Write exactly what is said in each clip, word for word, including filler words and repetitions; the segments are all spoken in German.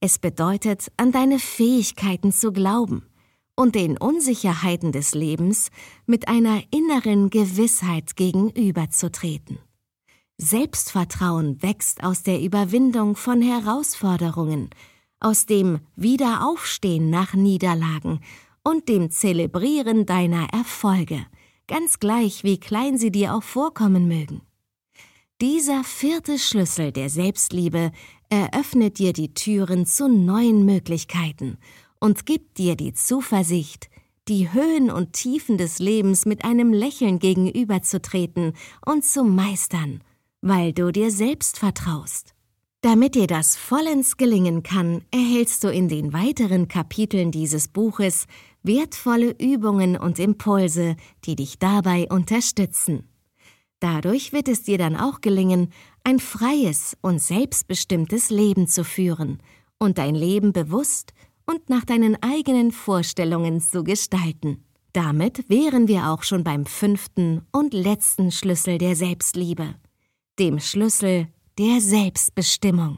Es bedeutet, an deine Fähigkeiten zu glauben und den Unsicherheiten des Lebens mit einer inneren Gewissheit gegenüberzutreten. Selbstvertrauen wächst aus der Überwindung von Herausforderungen, aus dem Wiederaufstehen nach Niederlagen und dem Zelebrieren deiner Erfolge, ganz gleich wie klein sie dir auch vorkommen mögen. Dieser vierte Schlüssel der Selbstliebe eröffnet dir die Türen zu neuen Möglichkeiten und gibt dir die Zuversicht, die Höhen und Tiefen des Lebens mit einem Lächeln gegenüberzutreten und zu meistern, weil du dir selbst vertraust. Damit dir das vollends gelingen kann, erhältst du in den weiteren Kapiteln dieses Buches wertvolle Übungen und Impulse, die dich dabei unterstützen. Dadurch wird es dir dann auch gelingen, ein freies und selbstbestimmtes Leben zu führen und dein Leben bewusst und nach deinen eigenen Vorstellungen zu gestalten. Damit wären wir auch schon beim fünften und letzten Schlüssel der Selbstliebe, dem Schlüssel der Selbstbestimmung.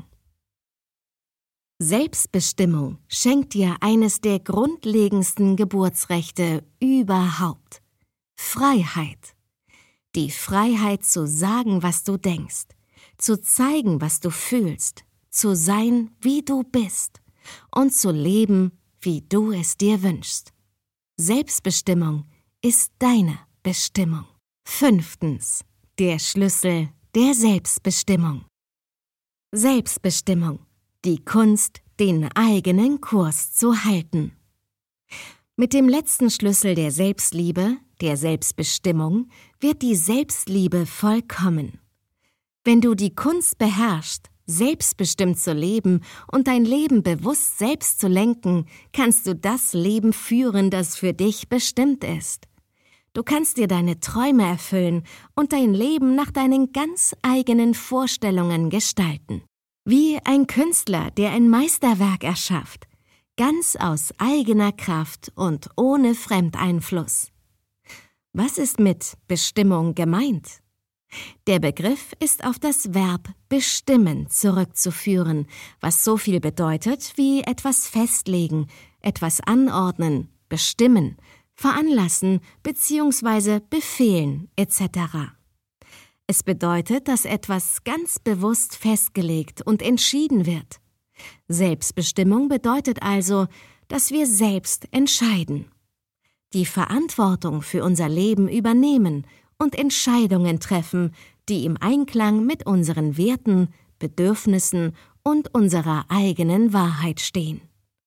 Selbstbestimmung schenkt dir eines der grundlegendsten Geburtsrechte überhaupt: Freiheit. Die Freiheit zu sagen, was du denkst, zu zeigen, was du fühlst, zu sein, wie du bist und zu leben, wie du es dir wünschst. Selbstbestimmung ist deine Bestimmung. Fünftens. Der Schlüssel der Selbstbestimmung. Selbstbestimmung. Die Kunst, den eigenen Kurs zu halten. Mit dem letzten Schlüssel der Selbstliebe, der Selbstbestimmung, wird die Selbstliebe vollkommen. Wenn du die Kunst beherrschst, selbstbestimmt zu leben und dein Leben bewusst selbst zu lenken, kannst du das Leben führen, das für dich bestimmt ist. Du kannst dir deine Träume erfüllen und dein Leben nach deinen ganz eigenen Vorstellungen gestalten. Wie ein Künstler, der ein Meisterwerk erschafft, ganz aus eigener Kraft und ohne Fremdeinfluss. Was ist mit Bestimmung gemeint? Der Begriff ist auf das Verb bestimmen zurückzuführen, was so viel bedeutet wie etwas festlegen, etwas anordnen, bestimmen, veranlassen bzw. befehlen et cetera. Es bedeutet, dass etwas ganz bewusst festgelegt und entschieden wird. Selbstbestimmung bedeutet also, dass wir selbst entscheiden, die Verantwortung für unser Leben übernehmen und Entscheidungen treffen, die im Einklang mit unseren Werten, Bedürfnissen und unserer eigenen Wahrheit stehen.